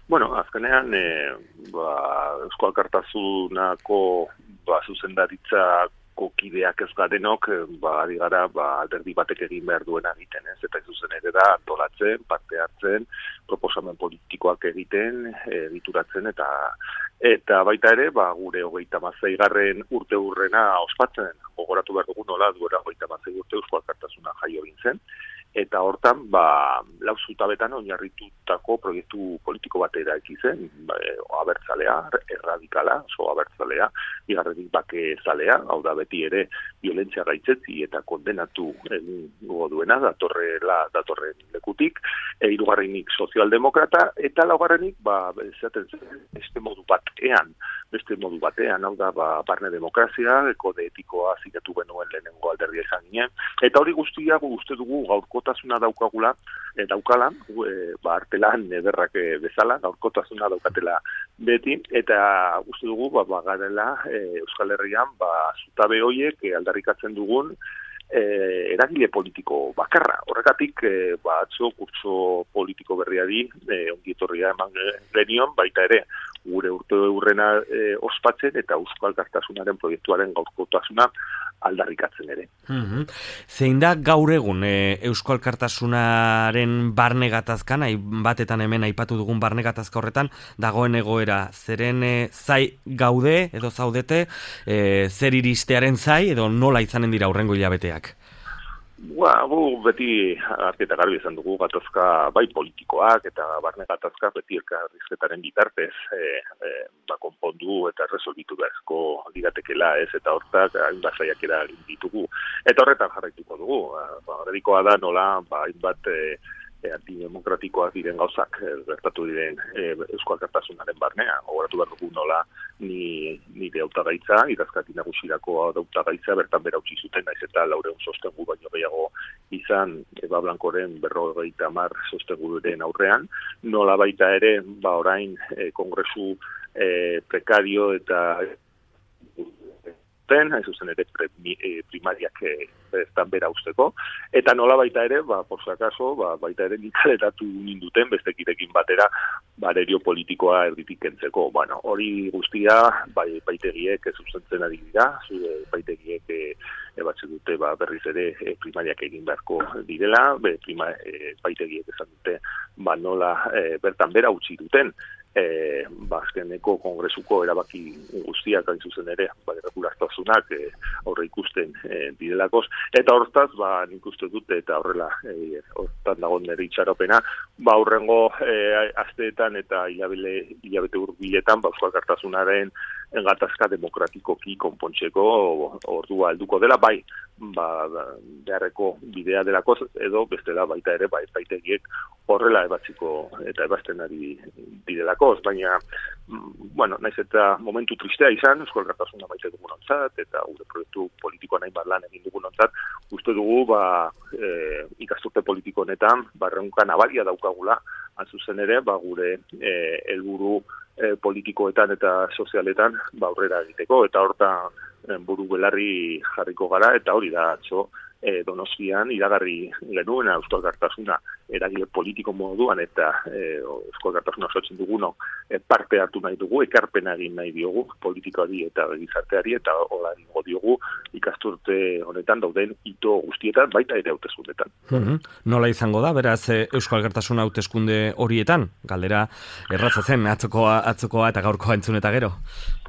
Bueno, azkenean, Eusko Alkartasunako zuzendaritzako kideak ez garenok, ari gara alderdi batek egin behar duena egiten, ez? Eta zuzen ere da antolatzen, parte hartzen, proposamen politikoak egiten, egituratzen eta baita ere, gure 36. urte hurrena ospatzen, gogoratu behar dugu nola duela 36 urte Eusko Alkartasuna jaio egin zen. Eta hortan, 4 zutabetan oinarritutako proiektu politiko bat eraiki zen, abertzalea, erradikala, oso abertzalea, bigarrenik bakezalea, hau da beti ere violentzia gaitzetsi eta kondenatu egingo duena datorren lekutik, hirugarrenik sozialdemokrata eta laugarrenik esaten zen beste modu batean, hau da barne demokrazia, kode etikoa zinatu genuen lehenengo alderdia izan ginen, eta hori guztia uste dugu gaurkotasuna daukala, artelan ederrak bezala, gaurkotasuna daukatela beti, eta uste dugu garela Euskal Herrian zutabe horiek aldarrikatzen dugun eragile politiko bakarra. Horregatik, atzo kurtso politiko berriari ongietorria eman genion, baita ere gure urte hurrena ospatzen eta Eusko Alkartasunaren proiektuaren gaurkotasuna aldarrikatzen ere. Zein da gaur egun Eusko Alkartasunaren barne gatazkan, batetan hemen aipatu dugun barne gatazka horretan, dagoen egoera, zeren zai gaude edo zaudete, zer iristearen zai edo nola izanen dira aurrengo hilabeteak? Gu beti argi eta garbi izan dugu gatazka bai politikoak eta barne gatazka beti elkarrizketaren bitartez konpondu eta resolbitu beharko ligatekela ez eta hortak hainbat saiakera egin ditugu. Eta horretan jarraituko dugu. Horrikoa da nola hainbat antidemokratikoak diren gauzak gertatu diren Eusko Alkartasunaren barnean. Gogoratu behar dugu nola nire hautagaitza, idazkati nagusirako hautagaitza bertan bera utzi zuten, naiz eta 400 sostengu baino gehiago izan Eba Blancoren 50 sostenguren aurrean, nola baita ere, orain kongresu prekario eta hain zuzen ere primariak eztan bera usteko, eta nola baita ere, por si acaso, baita ere nikaletatu ninduten bestekirekin batera barerio politikoa erditik kentzeko. Hori guztia baitegiek zuzentzen ari dira, baitegiek batzen dute berriz ere primariak egin beharko direla, baitegiek esan dute nola bertan bera utzi duten, azkeneko kongresuko erabaki guztiak hain zuzen ere irregulartasunak aurre ikusten direlakoz, eta hortaz nik uste dute eta horrela hortan dago nire itxaropena aurrengo asteetan eta hilabete hurbiletan Eusko Alkartasunaren gatazka demokratikoki konpontzeko ordua helduko dela, beharreko bidea delakoz edo bestela baita ere baitegiek horrela ebatziko eta ebazten ari direlakoz, baina naiz eta momentu tristea izan Eusko Alkartasuna maite dugunontzat eta gure proiektu politikoan hainbat lan egin dugunontzat, uste dugu ikasturte politiko honetan erronka nabaria daukagula, zuzen ere gure helburu politikoetan eta sozialetan aurrera egiteko, eta hortan buru belarri jarriko gara, eta hori da atzo Donostian iragarri genuen Eusko Alkartasuna eragile politiko moduan eta Eusko Alkartasuna osatzen dugunok parte hartu nahi dugu, ekarpena egin nahi diogu politikari eta gizarteari, eta hola egingo diogu ikasturte honetan dauden hito guztietan, baita ere hauteskundetan. Nola izango da, beraz, Eusko Alkartasuna hauteskunde horietan? Galdera erratza zen atzokoa eta gaurkoa entzun eta gero?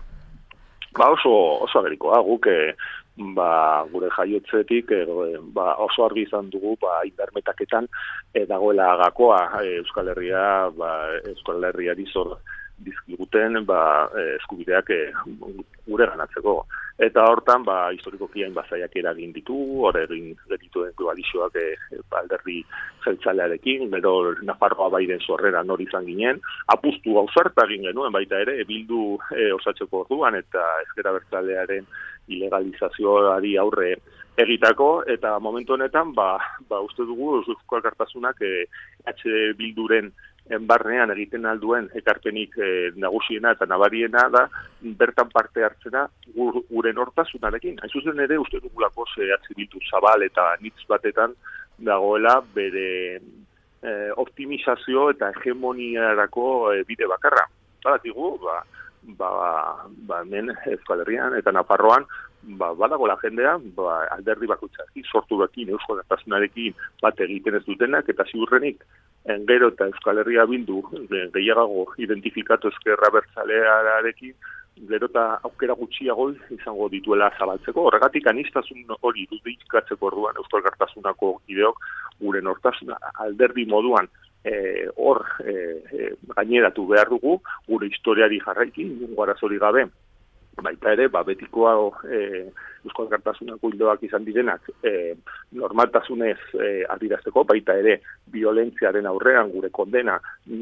Oso agerikoa, guk gure jaiotzetik oso argi izan dugu indarmetaketan dagoela gakoa Euskal Herriari zor dizkiguten eskubideak gure ganatzeko. Eta hortan, historikoki hainbat saiakera egin ditu, egin dituen koalizioak alderdi jeltzalearekin, gero Nafarroa bairen sorrera nor izan ginen, apustu gauzarta egin genuen baita ere, Bildu osatzeko orduan eta ezker abertzalearen ilegalizazioari aurre egitako, eta momentu honetan, uste dugu Eusko Alkartasunak Bilduren barnean egiten alduen ekarpenik nagusiena eta nabariena da bertan parte hartzena gure nortasunarekin. Hain zuzen ere uste dugulako Bildu zabal eta nitz batetan dagoela bere optimizazio eta hegemoniarako bide bakarra. Badakigu, hemen Euskal Herrian eta Nafarroan, badago la jendea, alderdi bakoitzarekin, sortu bekin, Euskal Gertasunarekin bat egiten ez dutenak, eta ziurrenik, gero eta Euskal Herria Bildu gehiago identifikatu ezkerra bertzalearekin, gero eta aukera gutxiago izango dituela zabaltzeko. Horregatik aniztasun hori irudikatzeko orduan Euskal Gertasunako ideok gure nortasuna alderdi moduan hor gaineratu behar dugu, gure historiari jarraiki, inongo arazori gabe, baita ere, betikoa Euskal Gertasunako ildoak izan direnak normaltasunez adirazteko, baita ere violentziaren aurrean gure kondena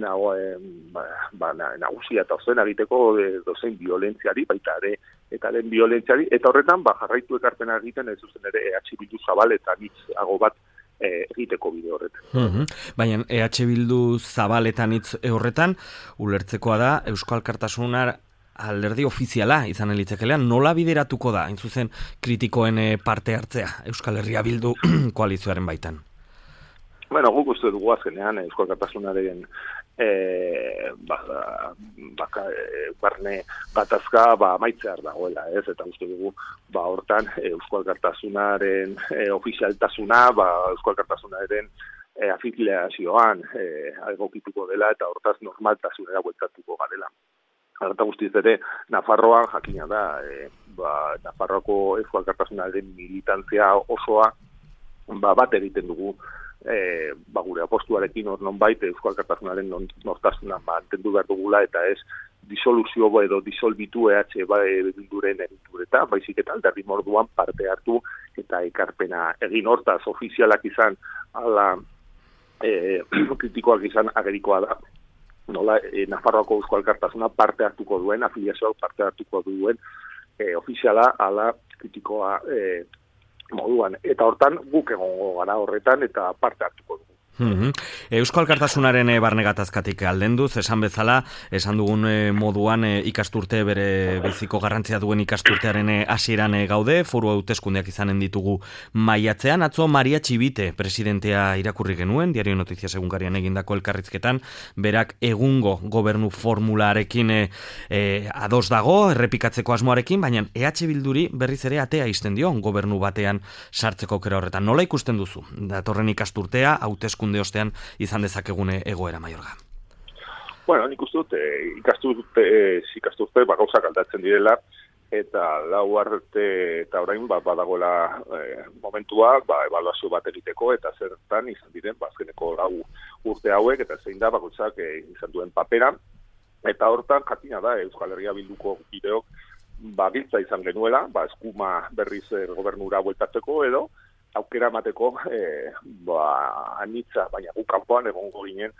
nagusia eta ozen egiteko dozein violentziari, baita ere eta den violentziari, eta horretan jarraitu ekarpena egiten ez zuzen ere Bildu zabal eta nitzago bat egiteko bide horretan. Baina Bildu zabal eta nitz horretan ulertzekoa da Euskal Gertasuna alderdi ofiziala izan elitzekelean, nola bideratuko da, hain zuzen kritikoen parte hartzea Euskal Herria Bildu koalizioaren baitan? Bueno, guk uste dugu azkenean Euskal Gertasunaren barne gatazka amaitzear dagoela, ez? Eta uste dugu hortan Euskal Gertasunaren ofizialtasuna, Euskal Gertasunaren afiliazioan egokituko dela eta hortaz normaltasunera bueltatuko garela. Eta guztiz ere, Nafarroan jakina da, Nafarroako Euskal Gertasunaren militantzia osoa bat egiten dugu gure apostuarekin hor nonbait Euskal Gertasunaren nortasuna mantendu behar dugula eta ez disoluzio edo disolbitu Bilduren eritureta, baizik eta alderdi morduan parte hartu eta ekarpena egin hortaz ofizialak izan, ala kritikoak izan agerikoa da. Nola, Nafarroako Euskal Gertasuna parte hartuko duen, afiliazioak parte hartuko duen ofiziala ala kritikoa moduan. Eta hortan guk egongo gara horretan eta parte hartuko dugu. Euskal Gertasunaren barne gatazkatik aldenduz, esan bezala, esan dugun moduan ikasturte bere biziko garrantzia duen ikasturtearen hasieran gaude, foru hauteskundeak izanen ditugu maiatzean. Atzo Maria Txibite presidentea irakurri genuen, Diario Noticias egunkarian egindako elkarrizketan, berak egungo gobernu formularekin ados dago, errepikatzeko asmoarekin, baina Bilduri berriz ere atea izten dio gobernu batean sartzeko aukera horretan. Nola ikusten duzu? Datorren ikasturtea, hauteskunde ostean izan dezakegune egoera, Maiorga. Bueno, nik uste dut, ikasturte gauzak aldatzen direla, eta lau arte eta orain badagoela momentua, ebaluazio bat egiteko, eta zertan izan diren, azkeneko lau urte hauek, eta zein da bakoitzak izan duen papera, eta hortan jakina da Euskal Herria Bilduko bideok, giltza izan genuela, eskuma berriz gobernura bueltatzeko edo, aukera emateko anitza, baina guk kanpoan egongo ginen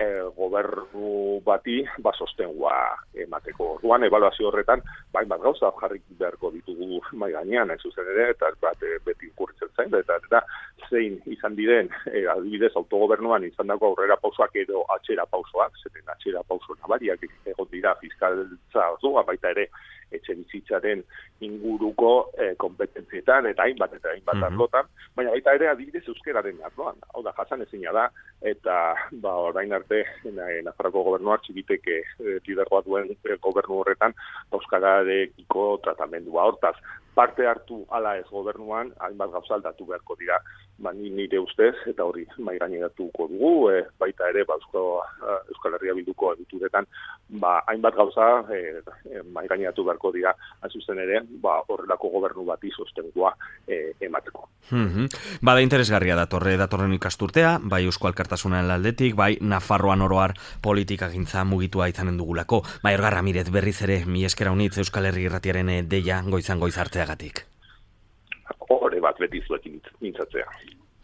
gobernu bati sostengua emateko. Orduan ebaluazio horretan, bat gauza jarrik beharko ditugu mai gainean, ez zuzen ere, eta bat beti inkurritzen zain, eta zein izan diren, adibidez autogobernuan izan dago aurrera pausoak edo atxera pausoak, zeren atxera pauso nabariak egon dira fiskaltza ordua, baita ere etxe bizitzaren inguruko kompetentzietan eta hainbat arlotan, baina baita ere adibidez euskeraren arloan. Hau da, jasan ezina da, eta orain arte Nafarroako gobernuak Txibitek lidergoa duen gobernu horretan euskararekiko tratamendua. Hortaz, parte hartu ala ez gobernuan, hainbat gauza aldatu beharko dira, nire ustez, eta hori maigaineratuko dugu, baita ere Euskal Herria Bilduko edituretan, hainbat gauza maigaineratu beharko dira, hain ere, horrelako gobernu bati sostengua emateko. Bada interesgarria datorren ikasturtea, bai Euskal Gertasunaren aldetik, bai Nafarroan oroar politikagintza mugitua izanen dugulako. Maiorga Ramirez, berriz ere, mi eskera unitz Euskal Herri Irratiaren deia goizan goiz hartzeagatik. Hore bat beti zuekin mintzatzea.